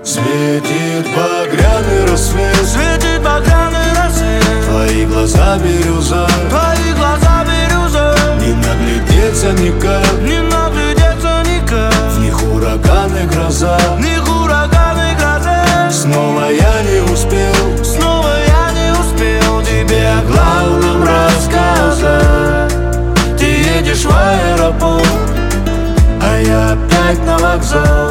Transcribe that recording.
Светит багряный рассвет, Светит багряный рассвет, твои глаза бирюза, твои глаза бирюза. не наглядеться никак, Не наглядеться никак, в них ураган и гроза. в них ураган и гроза. Снова я не успел, Снова я не успел тебе о главном рассказать. Ты едешь в аэропорт, А я опять на вокзал.